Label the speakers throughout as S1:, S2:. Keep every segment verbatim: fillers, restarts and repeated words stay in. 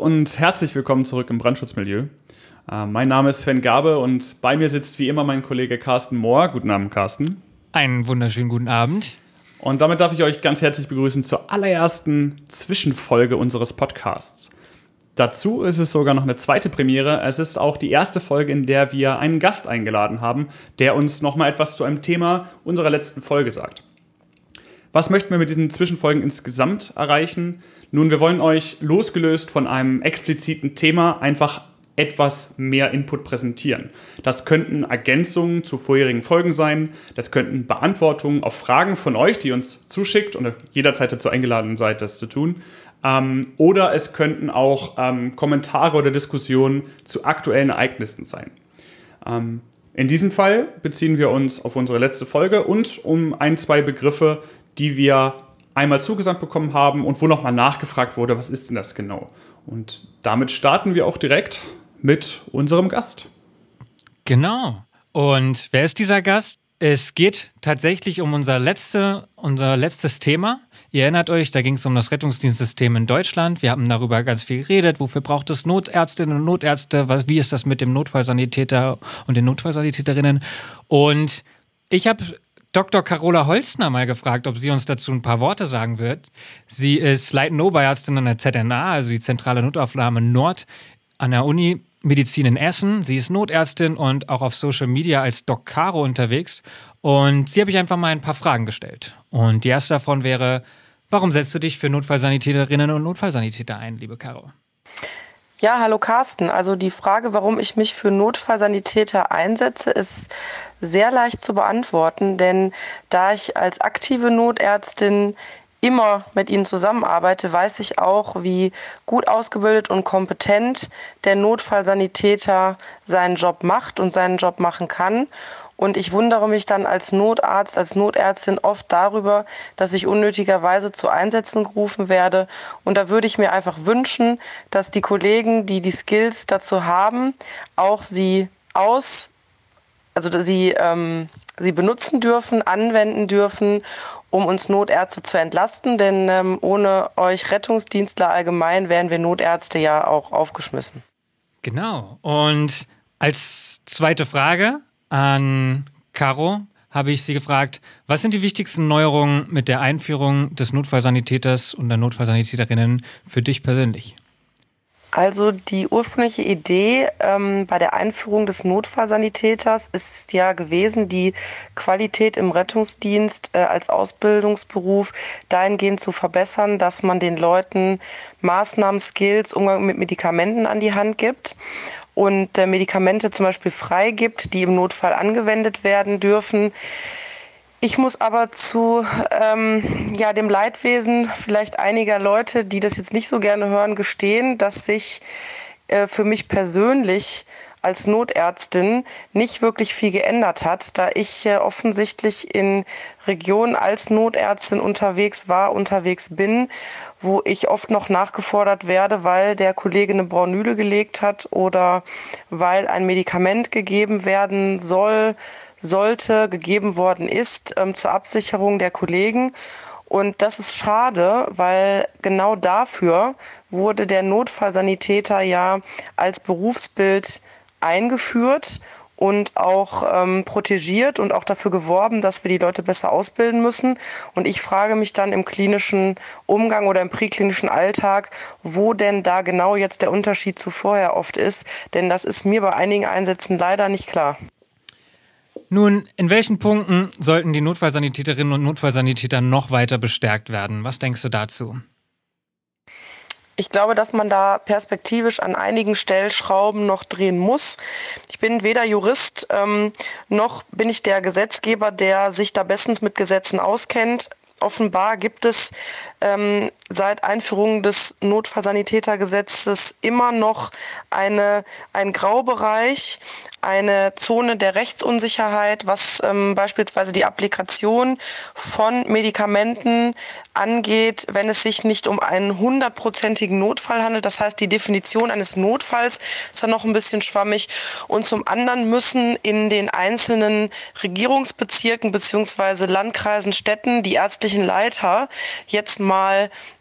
S1: und herzlich willkommen zurück im Brandschutzmilieu. Äh, mein Name ist Sven Gabe und bei mir sitzt wie immer mein Kollege Carsten Mohr. Guten Abend, Carsten.
S2: Einen wunderschönen guten Abend.
S1: Und damit darf ich euch ganz herzlich begrüßen zur allerersten Zwischenfolge unseres Podcasts. Dazu ist es sogar noch eine zweite Premiere. Es ist auch die erste Folge, in der wir einen Gast eingeladen haben, der uns nochmal etwas zu einem Thema unserer letzten Folge sagt. Was möchten wir mit diesen Zwischenfolgen insgesamt erreichen? Nun, wir wollen euch losgelöst von einem expliziten Thema einfach etwas mehr Input präsentieren. Das könnten Ergänzungen zu vorherigen Folgen sein, das könnten Beantwortungen auf Fragen von euch, die ihr uns zuschickt und jederzeit dazu eingeladen seid, das zu tun. Ähm, oder es könnten auch ähm, Kommentare oder Diskussionen zu aktuellen Ereignissen sein. Ähm, in diesem Fall beziehen wir uns auf unsere letzte Folge und um ein, zwei Begriffe, die wir einmal zugesandt bekommen haben und wo nochmal nachgefragt wurde, was ist denn das genau? Und damit starten wir auch direkt mit unserem Gast.
S2: Genau. Und wer ist dieser Gast? Es geht tatsächlich um unser, letzte, unser letztes Thema. Ihr erinnert euch, da ging es um das Rettungsdienstsystem in Deutschland. Wir haben darüber ganz viel geredet. Wofür braucht es Notärztinnen und Notärzte? Was, wie ist das mit dem Notfallsanitäter und den Notfallsanitäterinnen? Und ich habe Doktor Carola Holzner mal gefragt, ob sie uns dazu ein paar Worte sagen wird. Sie ist leitende Oberärztin an der Z N A, also die Zentrale Notaufnahme Nord, an der Uni Medizin in Essen. Sie ist Notärztin und auch auf Social Media als Doc Caro unterwegs. Und sie habe ich einfach mal ein paar Fragen gestellt. Und die erste davon wäre, warum setzt du dich für Notfallsanitäterinnen und Notfallsanitäter ein, liebe Caro?
S3: Ja, hallo Carsten. Also die Frage, warum ich mich für Notfallsanitäter einsetze, ist sehr leicht zu beantworten, denn da ich als aktive Notärztin immer mit ihnen zusammenarbeite, weiß ich auch, wie gut ausgebildet und kompetent der Notfallsanitäter seinen Job macht und seinen Job machen kann. Und ich wundere mich dann als Notarzt, als Notärztin oft darüber, dass ich unnötigerweise zu Einsätzen gerufen werde. Und da würde ich mir einfach wünschen, dass die Kollegen, die die Skills dazu haben, auch sie aus, also dass sie, ähm, sie benutzen dürfen, anwenden dürfen, um uns Notärzte zu entlasten. Denn ähm, ohne euch Rettungsdienstler allgemein wären wir Notärzte ja auch aufgeschmissen.
S2: Genau. Und als zweite Frage an Caro habe ich sie gefragt, was sind die wichtigsten Neuerungen mit der Einführung des Notfallsanitäters und der Notfallsanitäterinnen für dich persönlich?
S3: Also die ursprüngliche Idee ähm, bei der Einführung des Notfallsanitäters ist ja gewesen, die Qualität im Rettungsdienst äh, als Ausbildungsberuf dahingehend zu verbessern, dass man den Leuten Maßnahmen, Skills, Umgang mit Medikamenten an die Hand gibt und äh, Medikamente zum Beispiel freigibt, die im Notfall angewendet werden dürfen. Ich muss aber zu ähm, ja, dem Leidwesen vielleicht einiger Leute, die das jetzt nicht so gerne hören, gestehen, dass sich äh, für mich persönlich als Notärztin nicht wirklich viel geändert hat, da ich äh, offensichtlich in Regionen als Notärztin unterwegs war, unterwegs bin, wo ich oft noch nachgefordert werde, weil der Kollege eine Braunüle gelegt hat oder weil ein Medikament gegeben werden soll, sollte, gegeben worden ist, ähm, zur Absicherung der Kollegen. Und das ist schade, weil genau dafür wurde der Notfallsanitäter ja als Berufsbild eingeführt und auch ähm, protegiert und auch dafür geworben, dass wir die Leute besser ausbilden müssen. Und ich frage mich dann im klinischen Umgang oder im präklinischen Alltag, wo denn da genau jetzt der Unterschied zu vorher oft ist. Denn das ist mir bei einigen Einsätzen leider nicht klar.
S2: Nun, in welchen Punkten sollten die Notfallsanitäterinnen und Notfallsanitäter noch weiter bestärkt werden? Was denkst du dazu?
S3: Ich glaube, dass man da perspektivisch an einigen Stellschrauben noch drehen muss. Ich bin weder Jurist, ähm, noch bin ich der Gesetzgeber, der sich da bestens mit Gesetzen auskennt. Offenbar gibt es ähm, seit Einführung des Notfallsanitätergesetzes immer noch eine, einen Graubereich, eine Zone der Rechtsunsicherheit, was ähm, beispielsweise die Applikation von Medikamenten angeht, wenn es sich nicht um einen hundertprozentigen Notfall handelt. Das heißt, die Definition eines Notfalls ist dann noch ein bisschen schwammig. Und zum anderen müssen in den einzelnen Regierungsbezirken beziehungsweise Landkreisen, Städten die ärztlichen Leiter jetzt mal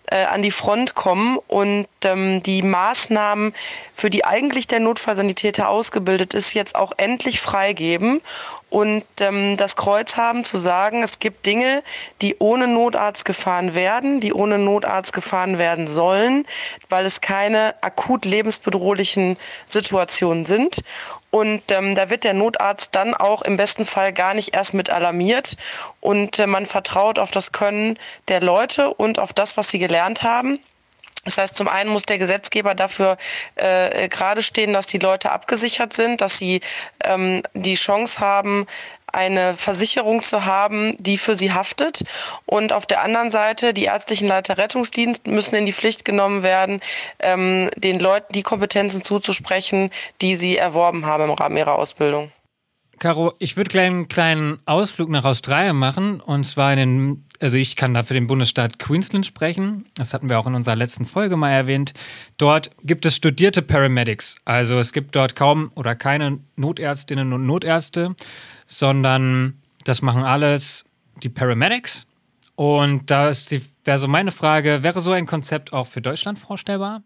S3: äh, an die Front kommen und ähm, die Maßnahmen, für die eigentlich der Notfallsanitäter ausgebildet ist, jetzt auch endlich freigeben und ähm, das Kreuz haben zu sagen, es gibt Dinge, die ohne Notarzt gefahren werden, die ohne Notarzt gefahren werden sollen, weil es keine akut lebensbedrohlichen Situationen sind. Und ähm, da wird der Notarzt dann auch im besten Fall gar nicht erst mit alarmiert und äh, man vertraut auf das Können der Leute und auf das, was sie gelernt haben. Das heißt, zum einen muss der Gesetzgeber dafür äh, gerade stehen, dass die Leute abgesichert sind, dass sie ähm, die Chance haben, eine Versicherung zu haben, die für sie haftet. Und auf der anderen Seite, die ärztlichen Leiter Rettungsdienst müssen in die Pflicht genommen werden, ähm, den Leuten die Kompetenzen zuzusprechen, die sie erworben haben im Rahmen ihrer Ausbildung.
S2: Caro, ich würde gleich einen kleinen Ausflug nach Australien machen. Und zwar in den, also ich kann da für den Bundesstaat Queensland sprechen. Das hatten wir auch in unserer letzten Folge mal erwähnt. Dort gibt es studierte Paramedics. Also es gibt dort kaum oder keine Notärztinnen und Notärzte, sondern das machen alles die Paramedics. Und da ist die, wäre so meine Frage, wäre so ein Konzept auch für Deutschland vorstellbar?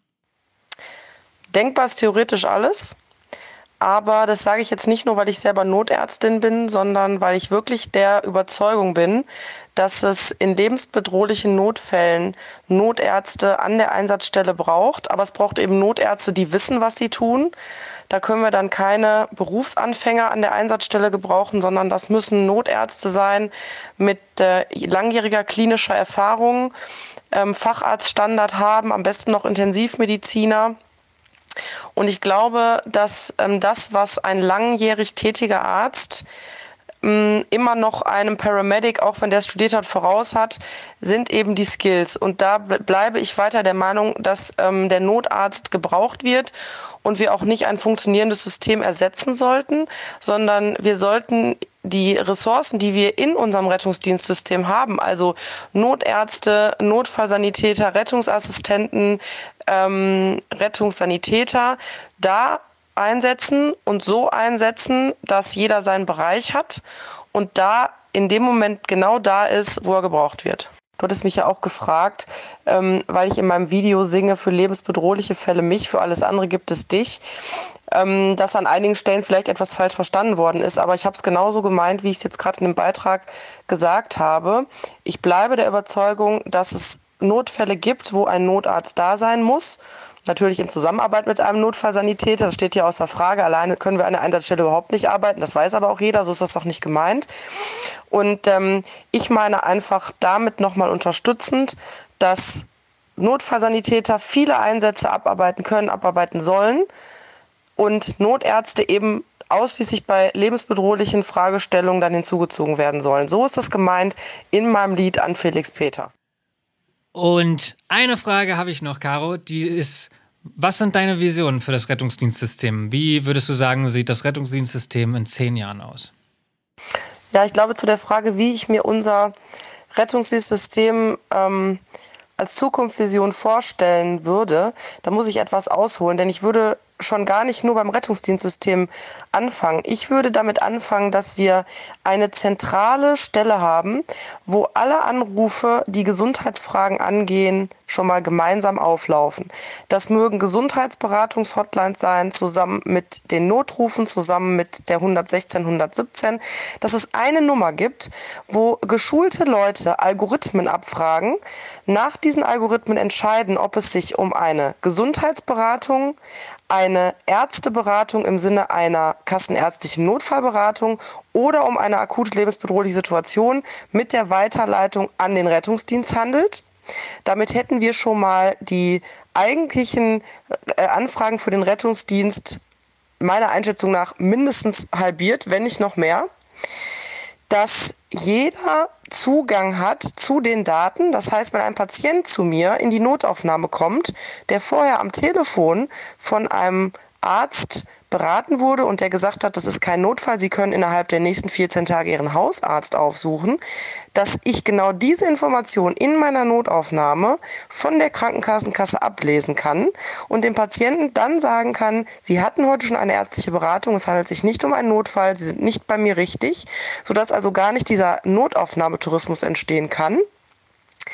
S3: Denkbar ist theoretisch alles. Aber das sage ich jetzt nicht nur, weil ich selber Notärztin bin, sondern weil ich wirklich der Überzeugung bin, dass es in lebensbedrohlichen Notfällen Notärzte an der Einsatzstelle braucht. Aber es braucht eben Notärzte, die wissen, was sie tun. Da können wir dann keine Berufsanfänger an der Einsatzstelle gebrauchen, sondern das müssen Notärzte sein mit äh, langjähriger klinischer Erfahrung, ähm, Facharztstandard haben, am besten noch Intensivmediziner. Und ich glaube, dass ähm, das, was ein langjährig tätiger Arzt ähm, immer noch einem Paramedic, auch wenn der studiert hat, voraus hat, sind eben die Skills. Und da bleibe ich weiter der Meinung, dass ähm, der Notarzt gebraucht wird und wir auch nicht ein funktionierendes System ersetzen sollten, sondern wir sollten die Ressourcen, die wir in unserem Rettungsdienstsystem haben, also Notärzte, Notfallsanitäter, Rettungsassistenten, ähm, Rettungssanitäter, da einsetzen und so einsetzen, dass jeder seinen Bereich hat und da in dem Moment genau da ist, wo er gebraucht wird. Du hattest mich ja auch gefragt, ähm, weil ich in meinem Video singe, für lebensbedrohliche Fälle mich, für alles andere gibt es dich, ähm, dass an einigen Stellen vielleicht etwas falsch verstanden worden ist, aber ich habe es genauso gemeint, wie ich es jetzt gerade in dem Beitrag gesagt habe. Ich bleibe der Überzeugung, dass es Notfälle gibt, wo ein Notarzt da sein muss. Natürlich in Zusammenarbeit mit einem Notfallsanitäter, das steht ja außer Frage. Alleine können wir an der Einsatzstelle überhaupt nicht arbeiten, das weiß aber auch jeder, so ist das auch nicht gemeint. Und ähm, ich meine einfach damit nochmal unterstützend, dass Notfallsanitäter viele Einsätze abarbeiten können, abarbeiten sollen und Notärzte eben ausschließlich bei lebensbedrohlichen Fragestellungen dann hinzugezogen werden sollen. So ist das gemeint in meinem Lied an Felix Peter.
S2: Und eine Frage habe ich noch, Caro, die ist, was sind deine Visionen für das Rettungsdienstsystem? Wie würdest du sagen, sieht das Rettungsdienstsystem in zehn Jahren aus?
S3: Ja, ich glaube, zu der Frage, wie ich mir unser Rettungsdienstsystem ähm, als Zukunftsvision vorstellen würde, da muss ich etwas ausholen, denn ich würde schon gar nicht nur beim Rettungsdienstsystem anfangen. Ich würde damit anfangen, dass wir eine zentrale Stelle haben, wo alle Anrufe, die Gesundheitsfragen angehen, schon mal gemeinsam auflaufen. Das mögen Gesundheitsberatungs-Hotlines sein, zusammen mit den Notrufen, zusammen mit der hundertsechzehn, hundertsiebzehn, dass es eine Nummer gibt, wo geschulte Leute Algorithmen abfragen, nach diesen Algorithmen entscheiden, ob es sich um eine Gesundheitsberatung, eine Ärzteberatung im Sinne einer kassenärztlichen Notfallberatung oder um eine akute lebensbedrohliche Situation mit der Weiterleitung an den Rettungsdienst handelt. Damit hätten wir schon mal die eigentlichen äh, Anfragen für den Rettungsdienst meiner Einschätzung nach mindestens halbiert, wenn nicht noch mehr. Dass jeder Zugang hat zu den Daten. Das heißt, wenn ein Patient zu mir in die Notaufnahme kommt, der vorher am Telefon von einem Arzt beraten wurde und der gesagt hat, das ist kein Notfall, Sie können innerhalb der nächsten vierzehn Tage Ihren Hausarzt aufsuchen, dass ich genau diese Information in meiner Notaufnahme von der Krankenkassenkasse ablesen kann und dem Patienten dann sagen kann, Sie hatten heute schon eine ärztliche Beratung, es handelt sich nicht um einen Notfall, Sie sind nicht bei mir richtig, sodass also gar nicht dieser Notaufnahmetourismus entstehen kann.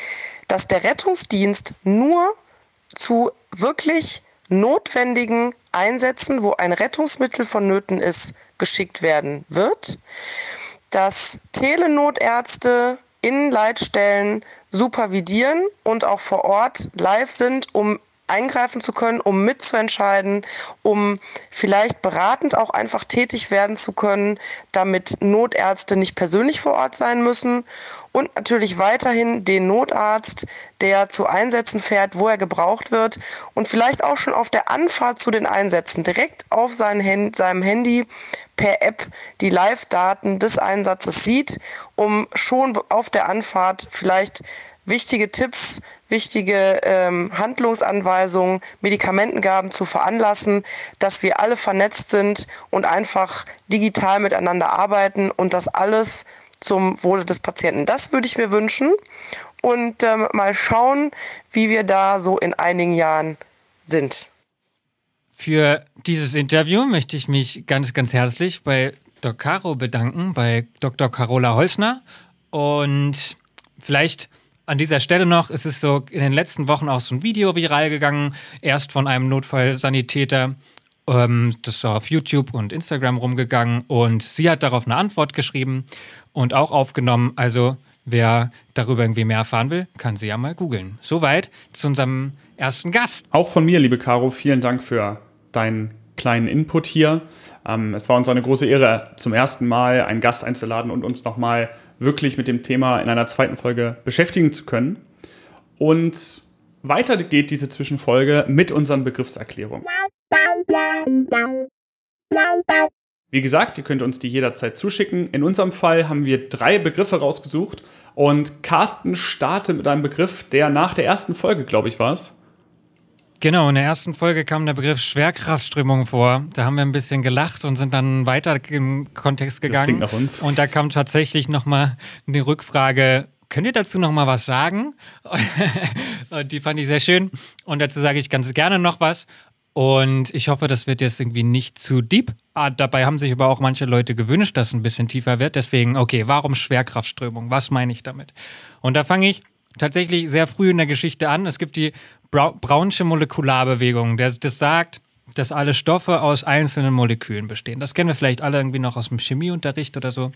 S3: dass der Rettungsdienst nur zu wirklich notwendigen Einsätzen, wo ein Rettungsmittel vonnöten ist, geschickt werden wird, dass Telenotärzte in Leitstellen supervidieren und auch vor Ort live sind, um eingreifen zu können, um mitzuentscheiden, um vielleicht beratend auch einfach tätig werden zu können, damit Notärzte nicht persönlich vor Ort sein müssen und natürlich weiterhin den Notarzt, der zu Einsätzen fährt, wo er gebraucht wird und vielleicht auch schon auf der Anfahrt zu den Einsätzen direkt auf sein Hand, seinem Handy per App die Live-Daten des Einsatzes sieht, um schon auf der Anfahrt vielleicht wichtige Tipps, wichtige ähm, Handlungsanweisungen, Medikamentengaben zu veranlassen, dass wir alle vernetzt sind und einfach digital miteinander arbeiten und das alles zum Wohle des Patienten. Das würde ich mir wünschen und ähm, mal schauen, wie wir da so in einigen Jahren sind.
S2: Für dieses Interview möchte ich mich ganz, ganz herzlich bei Doktor Caro bedanken, bei Doktor Carola Holzner. Und vielleicht an dieser Stelle noch, es ist so in den letzten Wochen auch so ein Video viral gegangen, erst von einem Notfallsanitäter, ähm, das ist auf YouTube und Instagram rumgegangen und sie hat darauf eine Antwort geschrieben und auch aufgenommen. Also wer darüber irgendwie mehr erfahren will, kann sie ja mal googeln. Soweit zu unserem ersten Gast.
S1: Auch von mir, liebe Caro, vielen Dank für deinen kleinen Input hier. Ähm, es war uns eine große Ehre, zum ersten Mal einen Gast einzuladen und uns nochmal wirklich mit dem Thema in einer zweiten Folge beschäftigen zu können. Und weiter geht diese Zwischenfolge mit unseren Begriffserklärungen. Wie gesagt, ihr könnt uns die jederzeit zuschicken. In unserem Fall haben wir drei Begriffe rausgesucht und Carsten startet mit einem Begriff, der nach der ersten Folge, glaube ich, war es.
S2: Genau, in der ersten Folge kam der Begriff Schwerkraftströmung vor. Da haben wir ein bisschen gelacht und sind dann weiter im Kontext gegangen.
S1: Das klingt nach uns.
S2: Und da kam tatsächlich nochmal eine Rückfrage, könnt ihr dazu nochmal was sagen? Und die fand ich sehr schön. Und dazu sage ich ganz gerne noch was. Und ich hoffe, das wird jetzt irgendwie nicht zu deep. Ah, dabei haben sich aber auch manche Leute gewünscht, dass es ein bisschen tiefer wird. Deswegen, okay, warum Schwerkraftströmung? Was meine ich damit? Und da fange ich tatsächlich sehr früh in der Geschichte an. Es gibt die Bra- Brownsche Molekularbewegung. Das, das sagt, dass alle Stoffe aus einzelnen Molekülen bestehen. Das kennen wir vielleicht alle irgendwie noch aus dem Chemieunterricht oder so.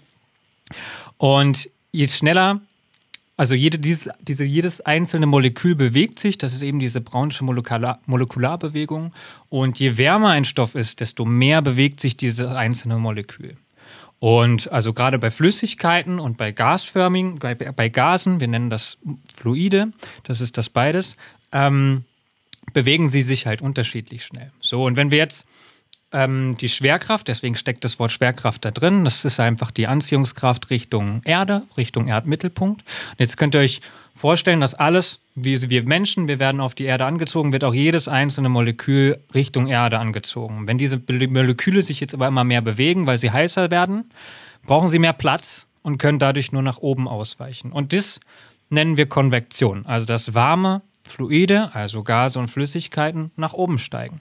S2: Und je schneller, also jede, dieses, diese, jedes einzelne Molekül bewegt sich, das ist eben diese Brownsche Molekular- Molekularbewegung. Und je wärmer ein Stoff ist, desto mehr bewegt sich dieses einzelne Molekül. Und also gerade bei Flüssigkeiten und bei gasförmigen, bei, bei Gasen, wir nennen das Fluide, das ist das beides, ähm, bewegen sie sich halt unterschiedlich schnell. So, und wenn wir jetzt ähm, die Schwerkraft, deswegen steckt das Wort Schwerkraft da drin, das ist einfach die Anziehungskraft Richtung Erde, Richtung Erdmittelpunkt. Und jetzt könnt ihr euch vorstellen, dass alles, wie wir Menschen, wir werden auf die Erde angezogen, wird auch jedes einzelne Molekül Richtung Erde angezogen. Wenn diese Moleküle sich jetzt aber immer mehr bewegen, weil sie heißer werden, brauchen sie mehr Platz und können dadurch nur nach oben ausweichen. Und das nennen wir Konvektion, also dass warme Fluide, also Gase und Flüssigkeiten, nach oben steigen.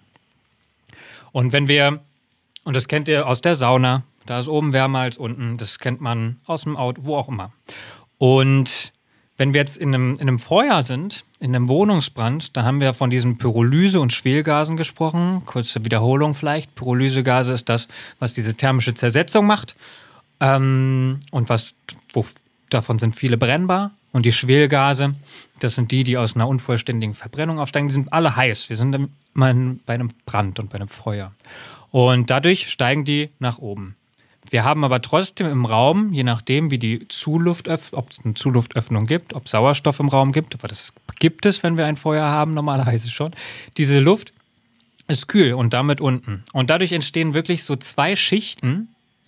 S2: Und wenn wir, und das kennt ihr aus der Sauna, da ist oben wärmer als unten, das kennt man aus dem Auto, wo auch immer. Und wenn wir jetzt in einem, in einem Feuer sind, in einem Wohnungsbrand, da haben wir von diesen Pyrolyse- und Schwelgasen gesprochen. Kurze Wiederholung vielleicht. Pyrolysegase ist das, was diese thermische Zersetzung macht. Ähm, und was, wo, davon sind viele brennbar. Und die Schwelgase, das sind die, die aus einer unvollständigen Verbrennung aufsteigen. Die sind alle heiß. Wir sind immer bei einem Brand und bei einem Feuer. Und dadurch steigen die nach oben. Wir haben aber trotzdem im Raum, je nachdem, wie die Zuluftöffnung, ob es eine Zuluftöffnung gibt, ob Sauerstoff im Raum gibt, aber das gibt es, wenn wir ein Feuer haben, normalerweise schon. Diese Luft ist kühl und damit unten. Und dadurch entstehen wirklich so zwei Schichten,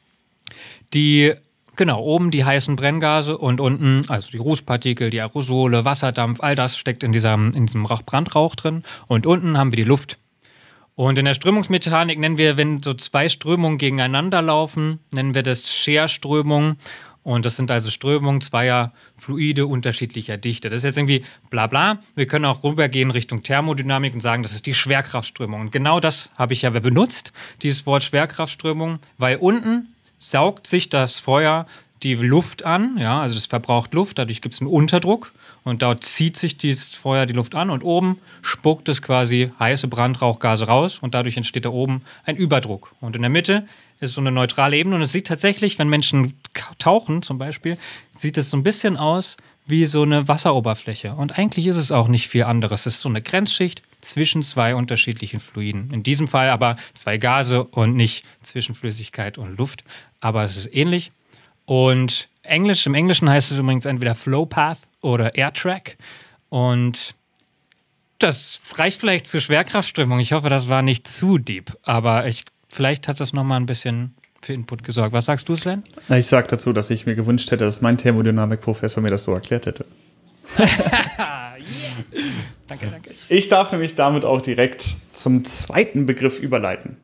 S2: die, genau, oben die heißen Brenngase und unten, also die Rußpartikel, die Aerosole, Wasserdampf, all das steckt in, dieser, in diesem Brandrauch drin. Und unten haben wir die Luft. Und in der Strömungsmechanik nennen wir, wenn so zwei Strömungen gegeneinander laufen, nennen wir das Scherströmung. Und das sind also Strömungen zweier Fluide unterschiedlicher Dichte. Das ist jetzt irgendwie bla bla. Wir können auch rübergehen Richtung Thermodynamik und sagen, das ist die Schwerkraftströmung. Und genau das habe ich ja benutzt, dieses Wort Schwerkraftströmung, weil unten saugt sich das Feuer die Luft an, ja, also es verbraucht Luft, dadurch gibt es einen Unterdruck und dort zieht sich dieses Feuer die Luft an und oben spuckt es quasi heiße Brandrauchgase raus und dadurch entsteht da oben ein Überdruck. Und in der Mitte ist so eine neutrale Ebene und es sieht tatsächlich, wenn Menschen tauchen zum Beispiel, sieht es so ein bisschen aus wie so eine Wasseroberfläche. Und eigentlich ist es auch nicht viel anderes. Es ist so eine Grenzschicht zwischen zwei unterschiedlichen Fluiden. In diesem Fall aber zwei Gase und nicht zwischen Flüssigkeit und Luft. Aber es ist ähnlich. Und Englisch, im Englischen heißt es übrigens entweder Flowpath oder Airtrack. Und das reicht vielleicht zur Schwerkraftströmung. Ich hoffe, das war nicht zu deep. Aber ich, vielleicht hat das nochmal ein bisschen für Input gesorgt. Was sagst du, Sven?
S1: Ich sage dazu, dass ich mir gewünscht hätte, dass mein Thermodynamik-Professor mir das so erklärt hätte.
S2: yeah. Danke, danke.
S1: Ich darf nämlich damit auch direkt zum zweiten Begriff überleiten.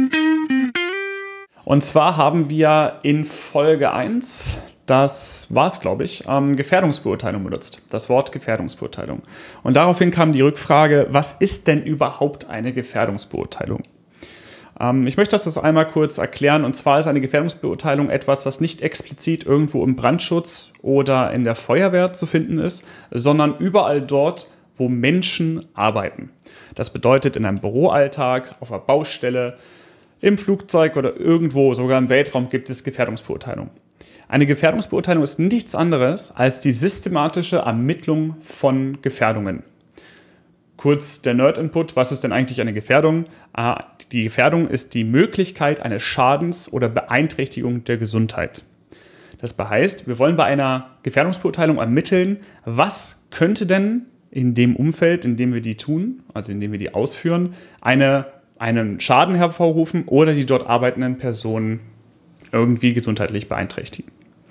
S1: Und zwar haben wir in Folge eins, das war es, glaube ich, ähm, Gefährdungsbeurteilung benutzt. Das Wort Gefährdungsbeurteilung. Und daraufhin kam die Rückfrage, was ist denn überhaupt eine Gefährdungsbeurteilung? Ähm, ich möchte das einmal kurz erklären. Und zwar ist eine Gefährdungsbeurteilung etwas, was nicht explizit irgendwo im Brandschutz oder in der Feuerwehr zu finden ist, sondern überall dort, wo Menschen arbeiten. Das bedeutet in einem Büroalltag, auf einer Baustelle, im Flugzeug oder irgendwo, sogar im Weltraum, gibt es Gefährdungsbeurteilung. Eine Gefährdungsbeurteilung ist nichts anderes als die systematische Ermittlung von Gefährdungen. Kurz der Nerd-Input, was ist denn eigentlich eine Gefährdung? Die Gefährdung ist die Möglichkeit eines Schadens oder Beeinträchtigung der Gesundheit. Das heißt, wir wollen bei einer Gefährdungsbeurteilung ermitteln, was könnte denn in dem Umfeld, in dem wir die tun, also in dem wir die ausführen, eine, einen Schaden hervorrufen oder die dort arbeitenden Personen irgendwie gesundheitlich beeinträchtigen.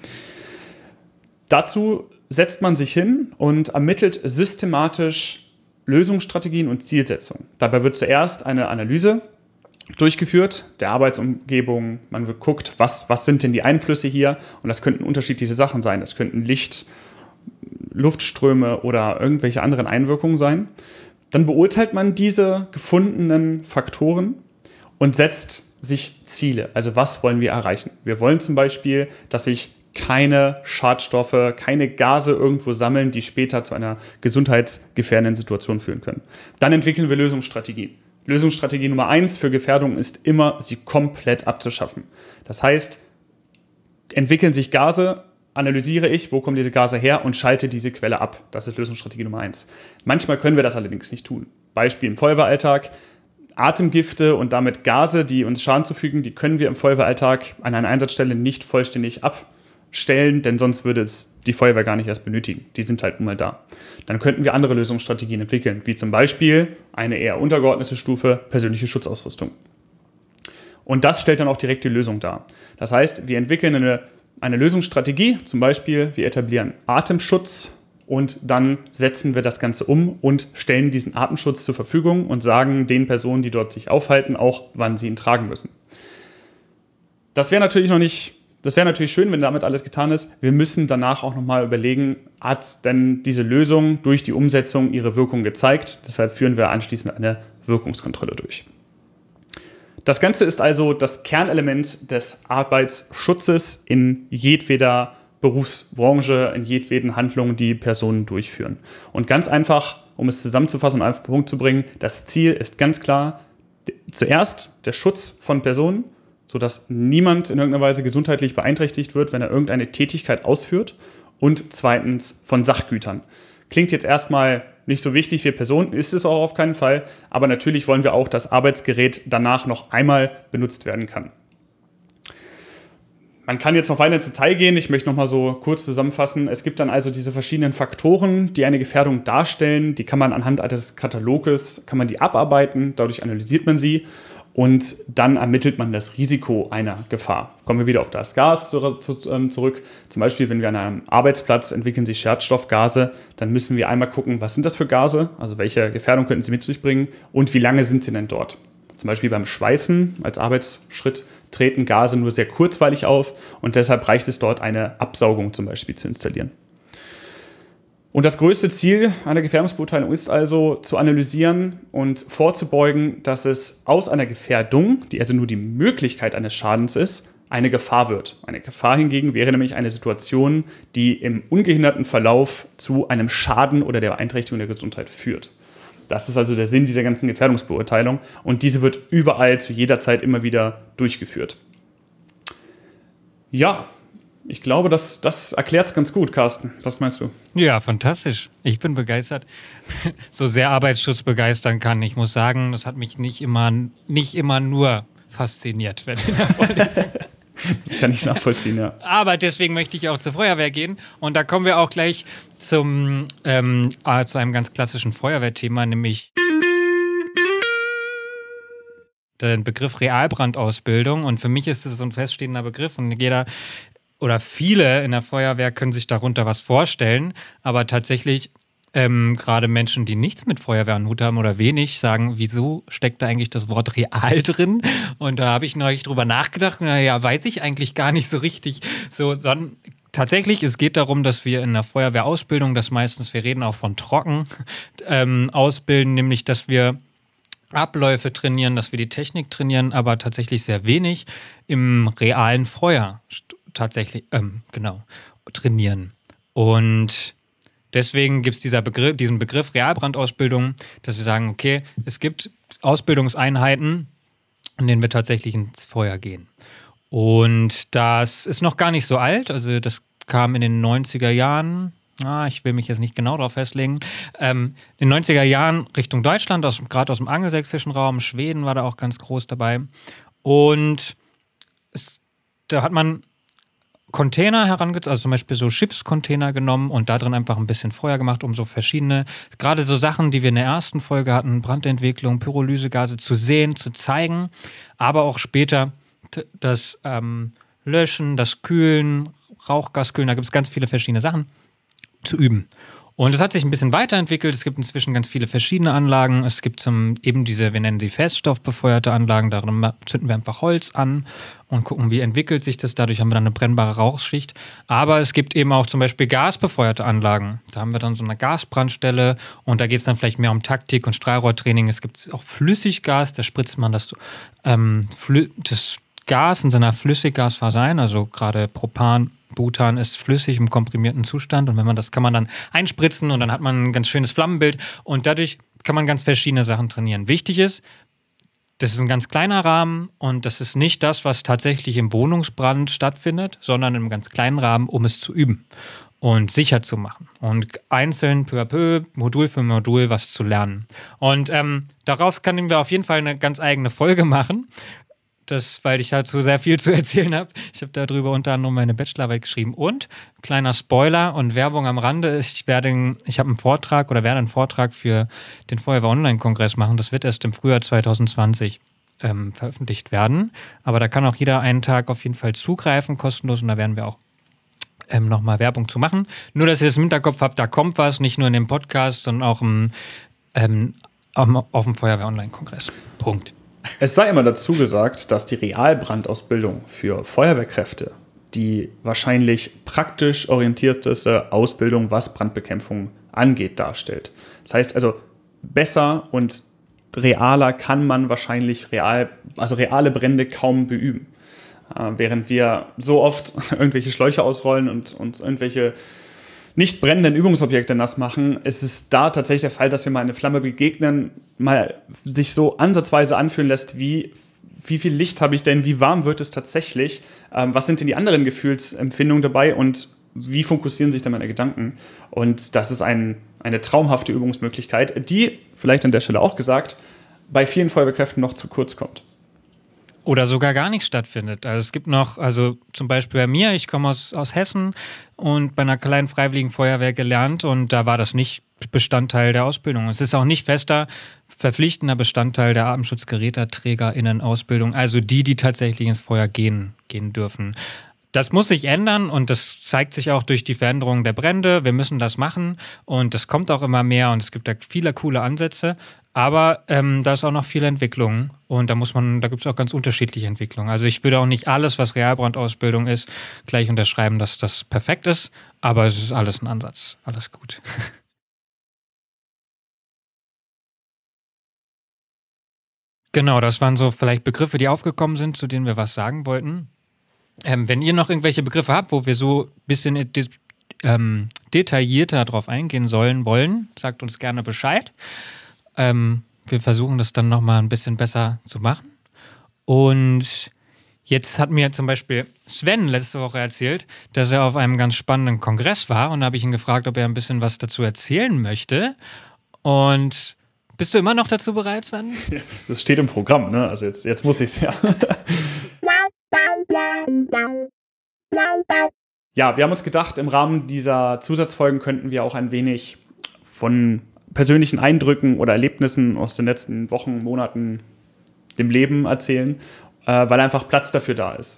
S1: Dazu setzt man sich hin und ermittelt systematisch Lösungsstrategien und Zielsetzungen. Dabei wird zuerst eine Analyse durchgeführt der Arbeitsumgebung. Man wird guckt, was, was sind denn die Einflüsse hier? Und das könnten unterschiedliche Sachen sein. Das könnten Licht, Luftströme oder irgendwelche anderen Einwirkungen sein. Dann beurteilt man diese gefundenen Faktoren und setzt sich Ziele. Also was wollen wir erreichen? Wir wollen zum Beispiel, dass sich keine Schadstoffe, keine Gase irgendwo sammeln, die später zu einer gesundheitsgefährdenden Situation führen können. Dann entwickeln wir Lösungsstrategien. Lösungsstrategie Nummer eins für Gefährdung ist immer, sie komplett abzuschaffen. Das heißt, entwickeln sich Gase, analysiere ich, wo kommen diese Gase her und schalte diese Quelle ab. Das ist Lösungsstrategie Nummer eins. Manchmal können wir das allerdings nicht tun. Beispiel im Feuerwehralltag. Atemgifte und damit Gase, die uns Schaden zufügen, die können wir im Feuerwehralltag an einer Einsatzstelle nicht vollständig abstellen, denn sonst würde es die Feuerwehr gar nicht erst benötigen. Die sind halt nun mal da. Dann könnten wir andere Lösungsstrategien entwickeln, wie zum Beispiel eine eher untergeordnete Stufe, persönliche Schutzausrüstung. Und das stellt dann auch direkt die Lösung dar. Das heißt, wir entwickeln eine, eine Lösungsstrategie, zum Beispiel wir etablieren Atemschutz und dann setzen wir das Ganze um und stellen diesen Atemschutz zur Verfügung und sagen den Personen, die dort sich aufhalten, auch, wann sie ihn tragen müssen. Das wäre natürlich noch nicht, das wäre natürlich schön, wenn damit alles getan ist. Wir müssen danach auch nochmal überlegen, hat denn diese Lösung durch die Umsetzung ihre Wirkung gezeigt? Deshalb führen wir anschließend eine Wirkungskontrolle durch. Das Ganze ist also das Kernelement des Arbeitsschutzes in jedweder Berufsbranche, in jedweden Handlungen, die Personen durchführen. Und ganz einfach, um es zusammenzufassen und auf den Punkt zu bringen, das Ziel ist ganz klar, zuerst der Schutz von Personen, sodass niemand in irgendeiner Weise gesundheitlich beeinträchtigt wird, wenn er irgendeine Tätigkeit ausführt. Und zweitens von Sachgütern. Klingt jetzt erstmal nicht so wichtig für Personen, ist es auch auf keinen Fall, aber natürlich wollen wir auch, dass Arbeitsgerät danach noch einmal benutzt werden kann. Man kann jetzt noch weiter ins Detail gehen, ich möchte noch mal so kurz zusammenfassen. Es gibt dann also diese verschiedenen Faktoren, die eine Gefährdung darstellen. Die kann man anhand eines Kataloges, kann man die abarbeiten, dadurch analysiert man sie und dann ermittelt man das Risiko einer Gefahr. Kommen wir wieder auf das Gas zurück. Zum Beispiel, wenn wir an einem Arbeitsplatz entwickeln sich Schadstoffgase, dann müssen wir einmal gucken, was sind das für Gase, also welche Gefährdung könnten sie mit sich bringen und wie lange sind sie denn dort. Zum Beispiel beim Schweißen als Arbeitsschritt treten Gase nur sehr kurzweilig auf und deshalb reicht es dort, eine Absaugung zum Beispiel zu installieren. Und das größte Ziel einer Gefährdungsbeurteilung ist also zu analysieren und vorzubeugen, dass es aus einer Gefährdung, die also nur die Möglichkeit eines Schadens ist, eine Gefahr wird. Eine Gefahr hingegen wäre nämlich eine Situation, die im ungehinderten Verlauf zu einem Schaden oder der Beeinträchtigung der Gesundheit führt. Das ist also der Sinn dieser ganzen Gefährdungsbeurteilung und diese wird überall zu jeder Zeit immer wieder durchgeführt. Ja, ich glaube, das, das erklärt es ganz gut, Carsten. Was meinst du?
S2: Ja, fantastisch. Ich bin begeistert. So sehr Arbeitsschutz begeistern kann. Ich muss sagen, das hat mich nicht immer, nicht immer nur fasziniert, wenn in der Vorlesung.
S1: Das kann ich nachvollziehen, ja.
S2: Aber deswegen möchte ich auch zur Feuerwehr gehen. Und da kommen wir auch gleich zum, ähm, äh, zu einem ganz klassischen Feuerwehrthema, nämlich den Begriff Realbrandausbildung. Und für mich ist es so ein feststehender Begriff und jeder oder viele in der Feuerwehr können sich darunter was vorstellen. Aber tatsächlich ähm, gerade Menschen, die nichts mit Feuerwehr am Hut haben oder wenig, sagen, wieso steckt da eigentlich das Wort real drin? Und da habe ich neulich drüber nachgedacht, naja, weiß ich eigentlich gar nicht so richtig. So, sondern tatsächlich, es geht darum, dass wir in der Feuerwehrausbildung, das meistens, wir reden auch von trocken, ähm, ausbilden, nämlich, dass wir Abläufe trainieren, dass wir die Technik trainieren, aber tatsächlich sehr wenig im realen Feuer tatsächlich, ähm, genau, trainieren. Und deswegen gibt es dieser Begriff, diesen Begriff Realbrandausbildung, dass wir sagen, okay, es gibt Ausbildungseinheiten, in denen wir tatsächlich ins Feuer gehen. Und das ist noch gar nicht so alt, also das kam in den neunziger Jahren, ah, ich will mich jetzt nicht genau darauf festlegen, ähm, in den neunziger Jahren Richtung Deutschland, aus, gerade aus dem angelsächsischen Raum, Schweden war da auch ganz groß dabei. Und es, da hat man Container herangezogen, also zum Beispiel so Schiffscontainer genommen und da drin einfach ein bisschen Feuer gemacht, um so verschiedene, gerade so Sachen, die wir in der ersten Folge hatten, Brandentwicklung, Pyrolysegase zu sehen, zu zeigen, aber auch später t- das ähm, Löschen, das Kühlen, Rauchgaskühlen, da gibt es ganz viele verschiedene Sachen zu üben. Und es hat sich ein bisschen weiterentwickelt. Es gibt inzwischen ganz viele verschiedene Anlagen. Es gibt zum, eben diese, wir nennen sie feststoffbefeuerte Anlagen. Darin zünden wir einfach Holz an und gucken, wie entwickelt sich das. Dadurch haben wir dann eine brennbare Rauchschicht. Aber es gibt eben auch zum Beispiel gasbefeuerte Anlagen. Da haben wir dann so eine Gasbrandstelle und da geht es dann vielleicht mehr um Taktik und Strahlrohrtraining. Es gibt auch Flüssiggas, da spritzt man das, ähm, Flü- das Gas in seiner Flüssiggasphase ein, also gerade Propan, Butan ist flüssig im komprimierten Zustand und wenn man das kann man dann einspritzen und dann hat man ein ganz schönes Flammenbild und dadurch kann man ganz verschiedene Sachen trainieren. Wichtig ist, das ist ein ganz kleiner Rahmen und das ist nicht das, was tatsächlich im Wohnungsbrand stattfindet, sondern in einem ganz kleinen Rahmen, um es zu üben und sicher zu machen und einzeln, peu à peu, Modul für Modul was zu lernen. Und ähm, daraus können wir auf jeden Fall eine ganz eigene Folge machen. Das, weil ich dazu sehr viel zu erzählen habe. Ich habe darüber unter anderem meine Bachelorarbeit geschrieben. Und, kleiner Spoiler und Werbung am Rande, ich werde, ich habe einen Vortrag oder werde einen Vortrag für den Feuerwehr-Online-Kongress machen. Das wird erst im Frühjahr zwanzig zwanzig ähm, veröffentlicht werden. Aber da kann auch jeder einen Tag auf jeden Fall zugreifen, kostenlos. Und da werden wir auch ähm, nochmal Werbung zu machen. Nur, dass ihr das im Hinterkopf habt, da kommt was, nicht nur in dem Podcast, sondern auch im, ähm, auf dem Feuerwehr-Online-Kongress. Punkt.
S1: Es sei immer dazu gesagt, dass die Realbrandausbildung für Feuerwehrkräfte die wahrscheinlich praktisch orientierteste Ausbildung, was Brandbekämpfung angeht, darstellt. Das heißt also, besser und realer kann man wahrscheinlich real, also reale Brände kaum beüben. Äh, während wir so oft irgendwelche Schläuche ausrollen und, und irgendwelche nicht brennenden Übungsobjekte nass machen, ist es da tatsächlich der Fall, dass wir mal eine Flamme begegnen, mal sich so ansatzweise anfühlen lässt, wie, wie viel Licht habe ich denn, wie warm wird es tatsächlich, ähm, was sind denn die anderen Gefühlsempfindungen dabei und wie fokussieren sich dann meine Gedanken? Und das ist ein, eine traumhafte Übungsmöglichkeit, die, vielleicht an der Stelle auch gesagt, bei vielen Feuerwehrkräften noch zu kurz kommt.
S2: Oder sogar gar nicht stattfindet. Also es gibt noch, also zum Beispiel bei mir, ich komme aus, aus Hessen und bei einer kleinen freiwilligen Feuerwehr gelernt und da war das nicht Bestandteil der Ausbildung. Es ist auch nicht fester, verpflichtender Bestandteil der AtemschutzgeräteträgerInnen-Ausbildung, also die, die tatsächlich ins Feuer gehen, gehen dürfen. Das muss sich ändern und das zeigt sich auch durch die Veränderung der Brände. Wir müssen das machen und das kommt auch immer mehr und es gibt da viele coole Ansätze. Aber ähm, da ist auch noch viel Entwicklung und da muss man, da gibt es auch ganz unterschiedliche Entwicklungen. Also ich würde auch nicht alles, was Realbrandausbildung ist, gleich unterschreiben, dass das perfekt ist, aber es ist alles ein Ansatz. Alles gut. Genau, das waren so vielleicht Begriffe, die aufgekommen sind, zu denen wir was sagen wollten. Ähm, wenn ihr noch irgendwelche Begriffe habt, wo wir so ein bisschen de- ähm, detaillierter drauf eingehen sollen, wollen, sagt uns gerne Bescheid. Ähm, wir versuchen das dann nochmal ein bisschen besser zu machen. Und jetzt hat mir zum Beispiel Sven letzte Woche erzählt, dass er auf einem ganz spannenden Kongress war und da habe ich ihn gefragt, ob er ein bisschen was dazu erzählen möchte. Und bist du immer noch dazu bereit, Sven?
S1: Das steht im Programm, ne? Also jetzt, jetzt muss ich es, ja. Ja, wir haben uns gedacht, im Rahmen dieser Zusatzfolgen könnten wir auch ein wenig von persönlichen Eindrücken oder Erlebnissen aus den letzten Wochen, Monaten, dem Leben erzählen, äh, weil einfach Platz dafür da ist.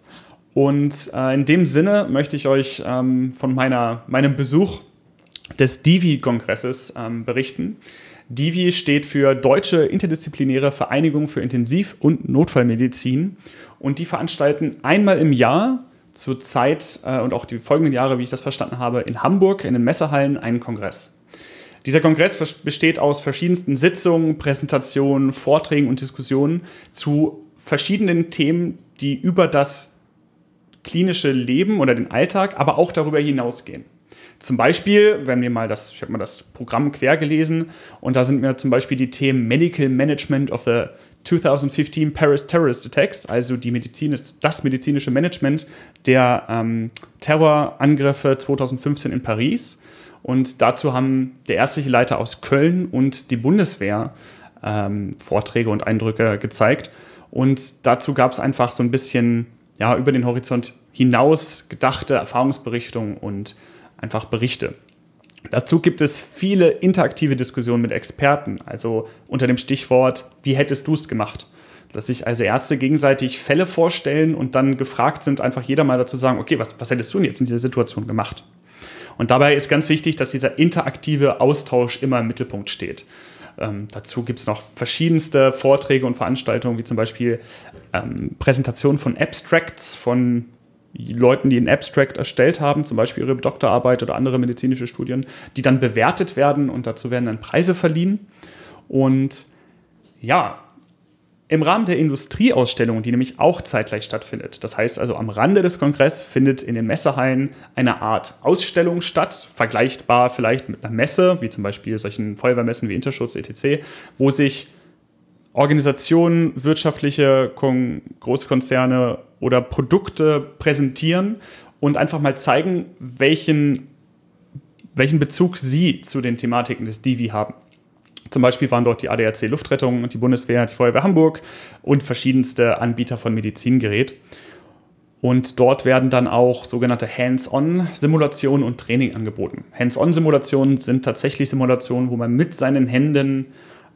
S1: Und äh, in dem Sinne möchte ich euch ähm, von meiner, meinem Besuch des D I V I-Kongresses ähm, berichten. D I V I steht für Deutsche Interdisziplinäre Vereinigung für Intensiv- und Notfallmedizin und die veranstalten einmal im Jahr zur Zeit äh, und auch die folgenden Jahre, wie ich das verstanden habe, in Hamburg in den Messehallen einen Kongress. Dieser Kongress besteht aus verschiedensten Sitzungen, Präsentationen, Vorträgen und Diskussionen zu verschiedenen Themen, die über das klinische Leben oder den Alltag, aber auch darüber hinausgehen. Zum Beispiel, wenn wir mal das, ich habe mal das Programm quer gelesen und da sind mir zum Beispiel die Themen Medical Management of the zwanzig fünfzehn Paris Terrorist Attacks, also die Medizin ist das medizinische Management der ähm, Terrorangriffe zwanzig fünfzehn in Paris. Und dazu haben der ärztliche Leiter aus Köln und die Bundeswehr ähm, Vorträge und Eindrücke gezeigt. Und dazu gab es einfach so ein bisschen ja, über den Horizont hinaus gedachte Erfahrungsberichtungen und einfach Berichte. Dazu gibt es viele interaktive Diskussionen mit Experten, also unter dem Stichwort, wie hättest du es gemacht? Dass sich also Ärzte gegenseitig Fälle vorstellen und dann gefragt sind, einfach jeder mal dazu sagen, okay, was, was hättest du denn jetzt in dieser Situation gemacht? Und dabei ist ganz wichtig, dass dieser interaktive Austausch immer im Mittelpunkt steht. Ähm, dazu gibt es noch verschiedenste Vorträge und Veranstaltungen, wie zum Beispiel ähm, Präsentationen von Abstracts von Leuten, die einen Abstract erstellt haben, zum Beispiel ihre Doktorarbeit oder andere medizinische Studien, die dann bewertet werden und dazu werden dann Preise verliehen. Und ja, im Rahmen der Industrieausstellung, die nämlich auch zeitgleich stattfindet, das heißt also am Rande des Kongresses findet in den Messehallen eine Art Ausstellung statt, vergleichbar vielleicht mit einer Messe, wie zum Beispiel solchen Feuerwehrmessen wie Interschutz, et cetera, wo sich Organisationen, wirtschaftliche Kon- Großkonzerne oder Produkte präsentieren und einfach mal zeigen, welchen, welchen Bezug sie zu den Thematiken des D I V I haben. Zum Beispiel waren dort die A D A C Luftrettung, die Bundeswehr, die Feuerwehr Hamburg und verschiedenste Anbieter von Medizingerät. Und dort werden dann auch sogenannte Hands-on-Simulationen und Training angeboten. Hands-on-Simulationen sind tatsächlich Simulationen, wo man mit seinen Händen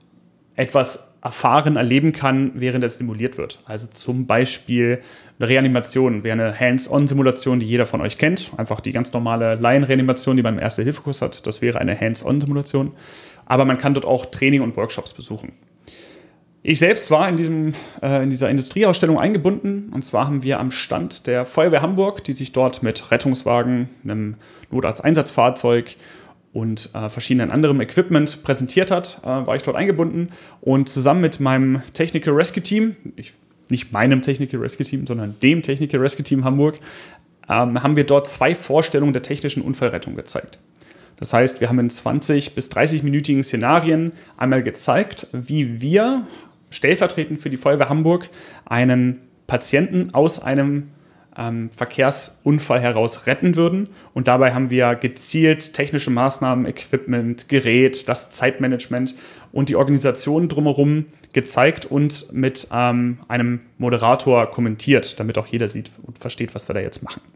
S1: etwas erfahren, erleben kann, während es simuliert wird. Also zum Beispiel eine Reanimation wäre eine Hands-on-Simulation, die jeder von euch kennt. Einfach die ganz normale Laienreanimation, die man im Erste-Hilfe-Kurs hat. Das wäre eine Hands-on-Simulation. Aber man kann dort auch Training und Workshops besuchen. Ich selbst war in, diesem, äh, in dieser Industrieausstellung eingebunden. Und zwar haben wir am Stand der Feuerwehr Hamburg, die sich dort mit Rettungswagen, einem Notarzteinsatzfahrzeug und äh, verschiedenen anderem Equipment präsentiert hat, äh, war ich dort eingebunden. Und zusammen mit meinem Technical Rescue Team, ich, nicht meinem Technical Rescue Team, sondern dem Technical Rescue Team Hamburg, ähm, haben wir dort zwei Vorstellungen der technischen Unfallrettung gezeigt. Das heißt, wir haben in zwanzig- bis dreißig-minütigen Szenarien einmal gezeigt, wie wir stellvertretend für die Feuerwehr Hamburg einen Patienten aus einem ähm, Verkehrsunfall heraus retten würden. Und dabei haben wir gezielt technische Maßnahmen, Equipment, Gerät, das Zeitmanagement und die Organisation drumherum gezeigt und mit ähm, einem Moderator kommentiert, damit auch jeder sieht und versteht, was wir da jetzt machen.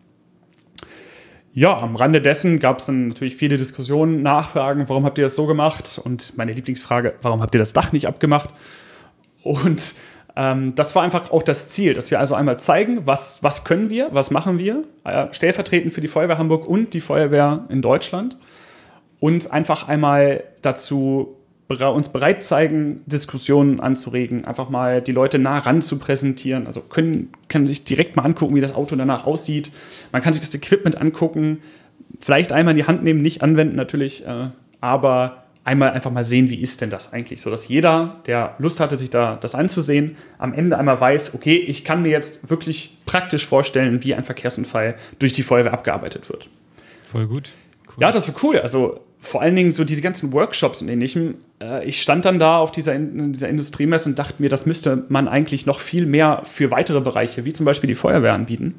S1: Ja, am Rande dessen gab es dann natürlich viele Diskussionen, Nachfragen, warum habt ihr das so gemacht? Und meine Lieblingsfrage, warum habt ihr das Dach nicht abgemacht? Und ähm, das war einfach auch das Ziel, dass wir also einmal zeigen, was, was können wir, was machen wir, äh, stellvertretend für die Feuerwehr Hamburg und die Feuerwehr in Deutschland und einfach einmal dazu uns bereit zeigen, Diskussionen anzuregen, einfach mal die Leute nah ran zu präsentieren. Also können, können sich direkt mal angucken, wie das Auto danach aussieht. Man kann sich das Equipment angucken, vielleicht einmal in die Hand nehmen, nicht anwenden natürlich, äh, aber einmal einfach mal sehen, wie ist denn das eigentlich, sodass jeder, der Lust hatte, sich da das anzusehen, am Ende einmal weiß, okay, ich kann mir jetzt wirklich praktisch vorstellen, wie ein Verkehrsunfall durch die Feuerwehr abgearbeitet wird.
S2: Voll gut. Cool.
S1: Ja, das war cool. Also vor allen Dingen so diese ganzen Workshops und ähnlichem. Äh, ich stand dann da auf dieser, in dieser Industriemesse und dachte mir, das müsste man eigentlich noch viel mehr für weitere Bereiche, wie zum Beispiel die Feuerwehr, anbieten.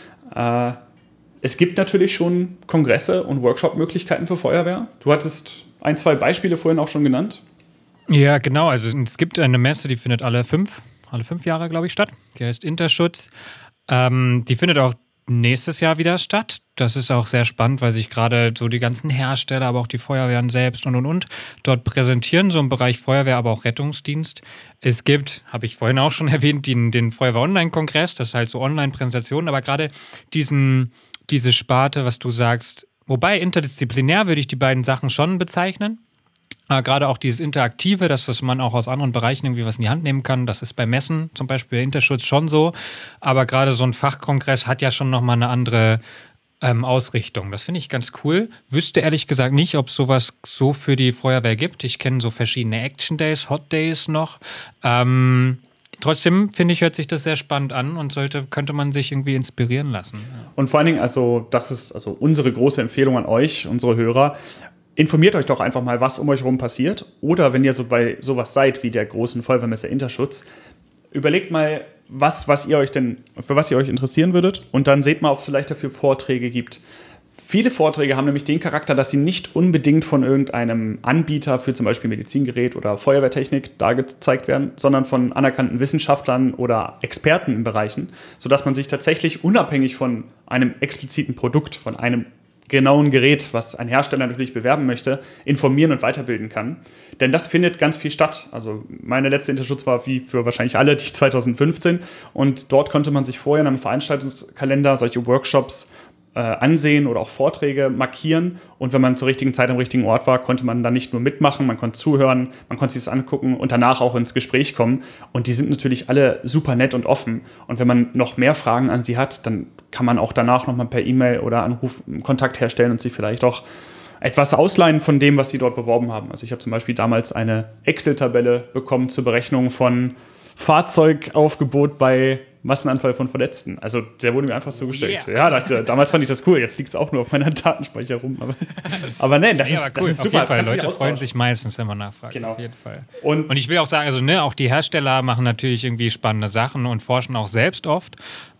S1: Äh, es gibt natürlich schon Kongresse und Workshop-Möglichkeiten für Feuerwehr. Du hattest ein, zwei Beispiele vorhin auch schon genannt.
S2: Ja, genau. Also es gibt eine Messe, die findet alle fünf, alle fünf Jahre, glaube ich, statt. Die heißt Interschutz. Ähm, die findet auch nächstes Jahr wieder statt. Das ist auch sehr spannend, weil sich gerade so die ganzen Hersteller, aber auch die Feuerwehren selbst und und und dort präsentieren, so im Bereich Feuerwehr, aber auch Rettungsdienst. Es gibt, habe ich vorhin auch schon erwähnt, den, den Feuerwehr-Online-Kongress, das ist halt so Online-Präsentationen, aber gerade diesen, diese Sparte, was du sagst, wobei interdisziplinär würde ich die beiden Sachen schon bezeichnen. Äh, gerade auch dieses Interaktive, das, was man auch aus anderen Bereichen irgendwie was in die Hand nehmen kann, das ist bei Messen zum Beispiel Interschutz schon so. Aber gerade so ein Fachkongress hat ja schon nochmal eine andere ähm, Ausrichtung. Das finde ich ganz cool. Wüsste ehrlich gesagt nicht, ob es sowas so für die Feuerwehr gibt. Ich kenne so verschiedene Action Days, Hot Days noch. Ähm, trotzdem, finde ich, hört sich das sehr spannend an und sollte, könnte man sich irgendwie inspirieren lassen.
S1: Und vor allen Dingen, also das ist also unsere große Empfehlung an euch, unsere Hörer. Informiert euch doch einfach mal, was um euch herum passiert. Oder wenn ihr so bei sowas seid wie der großen Feuerwehrmesse Interschutz, überlegt mal, was, was ihr euch denn, für was ihr euch interessieren würdet. Und dann seht mal, ob es vielleicht dafür Vorträge gibt. Viele Vorträge haben nämlich den Charakter, dass sie nicht unbedingt von irgendeinem Anbieter für zum Beispiel Medizingerät oder Feuerwehrtechnik da gezeigt werden, sondern von anerkannten Wissenschaftlern oder Experten in Bereichen, sodass man sich tatsächlich unabhängig von einem expliziten Produkt, von einem genauen Gerät, was ein Hersteller natürlich bewerben möchte, informieren und weiterbilden kann. Denn das findet ganz viel statt. Also meine letzte Interschutz war wie für wahrscheinlich alle die zwanzig fünfzehn und dort konnte man sich vorher in einem Veranstaltungskalender solche Workshops äh, ansehen oder auch Vorträge markieren und wenn man zur richtigen Zeit am richtigen Ort war, konnte man dann nicht nur mitmachen, man konnte zuhören, man konnte sich das angucken und danach auch ins Gespräch kommen und die sind natürlich alle super nett und offen und wenn man noch mehr Fragen an sie hat, dann kann man auch danach nochmal per E-Mail oder Anruf Kontakt herstellen und sich vielleicht auch etwas ausleihen von dem, was die dort beworben haben. Also ich habe zum Beispiel damals eine Excel-Tabelle bekommen zur Berechnung von Fahrzeugaufgebot bei Massenanfall von Verletzten. Also der wurde mir einfach so gestellt. Yeah. Ja, das, damals fand ich das cool. Jetzt liegt es auch nur auf meiner Datenspeicher rum. Aber, aber nein, das, ja, ist, das cool. ist super.
S2: Auf jeden Fall. Leute freuen sich meistens, wenn man nachfragt.
S1: Genau.
S2: Auf jeden Fall.
S1: Und,
S2: und ich will auch sagen, also ne, auch die Hersteller machen natürlich irgendwie spannende Sachen und forschen auch selbst oft.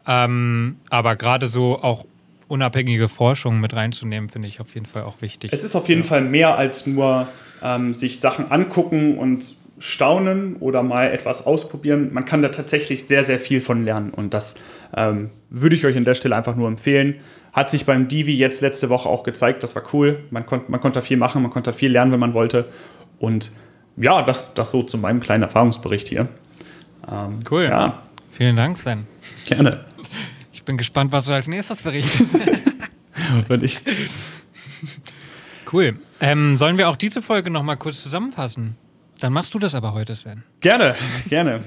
S2: Ähm, aber gerade so auch unabhängige Forschung mit reinzunehmen, finde ich auf jeden Fall auch wichtig.
S1: Es ist auf jeden ja. Fall mehr als nur ähm, sich Sachen angucken und staunen oder mal etwas ausprobieren. Man kann da tatsächlich sehr, sehr viel von lernen und das ähm, würde ich euch an der Stelle einfach nur empfehlen. Hat sich beim Divi jetzt letzte Woche auch gezeigt, das war cool. Man, konnt, man konnte da viel machen, man konnte da viel lernen, wenn man wollte und ja, das, das so zu meinem kleinen Erfahrungsbericht hier. Ähm,
S2: cool.
S1: Ja.
S2: Vielen Dank, Sven.
S1: Gerne.
S2: Ich bin gespannt, was du als nächstes berichtest.
S1: Und ich.
S2: Cool. Ähm, sollen wir auch diese Folge noch mal kurz zusammenfassen? Dann machst du das aber heute, Sven.
S1: Gerne, gerne.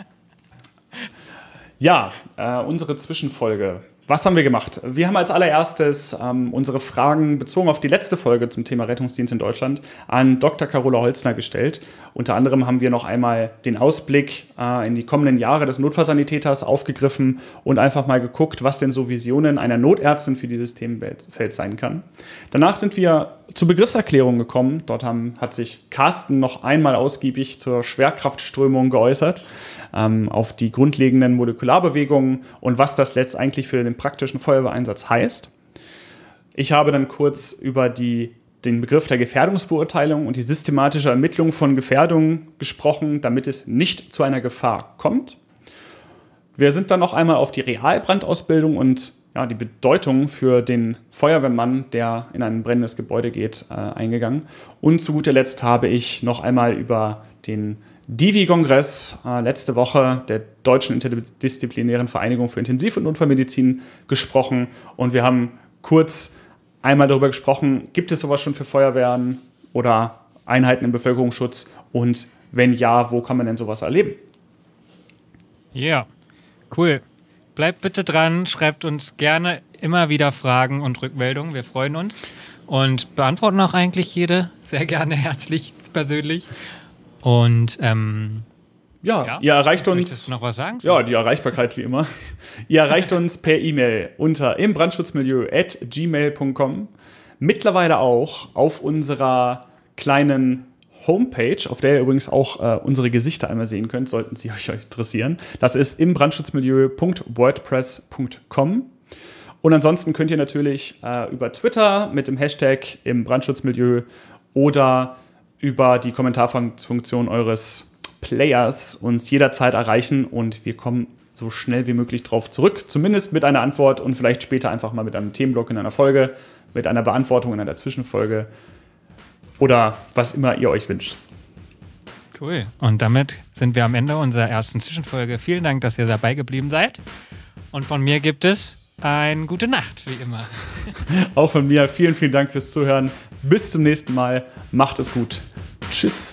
S1: Ja, äh, unsere Zwischenfolge. Was haben wir gemacht? Wir haben als allererstes ähm, unsere Fragen bezogen auf die letzte Folge zum Thema Rettungsdienst in Deutschland an Doktor Carola Holzner gestellt. Unter anderem haben wir noch einmal den Ausblick äh, in die kommenden Jahre des Notfallsanitäters aufgegriffen und einfach mal geguckt, was denn so Visionen einer Notärztin für dieses Themenfeld sein kann. Danach sind wir zur Begriffserklärung gekommen. Dort haben, hat sich Carsten noch einmal ausgiebig zur Schwerkraftströmung geäußert, ähm, auf die grundlegenden Molekularbewegungen und was das letztendlich für den praktischen Feuerwehreinsatz heißt. Ich habe dann kurz über die, den Begriff der Gefährdungsbeurteilung und die systematische Ermittlung von Gefährdungen gesprochen, damit es nicht zu einer Gefahr kommt. Wir sind dann noch einmal auf die Realbrandausbildung und ja, die Bedeutung für den Feuerwehrmann, der in ein brennendes Gebäude geht, äh, eingegangen. Und zu guter Letzt habe ich noch einmal über den Divi-Kongress äh, letzte Woche der Deutschen Interdisziplinären Vereinigung für Intensiv- und Notfallmedizin gesprochen. Und wir haben kurz einmal darüber gesprochen, gibt es sowas schon für Feuerwehren oder Einheiten im Bevölkerungsschutz? Und wenn ja, wo kann man denn sowas erleben?
S2: Ja, yeah. Cool. Bleibt bitte dran, schreibt uns gerne immer wieder Fragen und Rückmeldungen. Wir freuen uns. und beantworten auch eigentlich jede sehr gerne herzlich persönlich. Und ähm,
S1: Ja,
S2: ja,
S1: ihr erreicht uns.
S2: Möchtest du noch was sagen?
S1: Ja, die Erreichbarkeit wie immer. Ihr erreicht uns per E-Mail unter imbrandschutzmilieu at gmail punkt com. Mittlerweile auch auf unserer kleinen Homepage, auf der ihr übrigens auch äh, unsere Gesichter einmal sehen könnt, sollten sie euch interessieren. Das ist imbrandschutzmilieu punkt wordpress punkt com. Und ansonsten könnt ihr natürlich äh, über Twitter mit dem Hashtag imbrandschutzmilieu oder über die Kommentarfunktion eures Players uns jederzeit erreichen und wir kommen so schnell wie möglich drauf zurück. Zumindest mit einer Antwort und vielleicht später einfach mal mit einem Themenblock in einer Folge, mit einer Beantwortung in einer Zwischenfolge oder was immer ihr euch wünscht.
S2: Cool. Und damit sind wir am Ende unserer ersten Zwischenfolge. Vielen Dank, dass ihr dabei geblieben seid. Und von mir gibt es eine gute Nacht, wie immer.
S1: Auch von mir. Vielen, vielen Dank fürs Zuhören. Bis zum nächsten Mal. Macht es gut. Tschüss.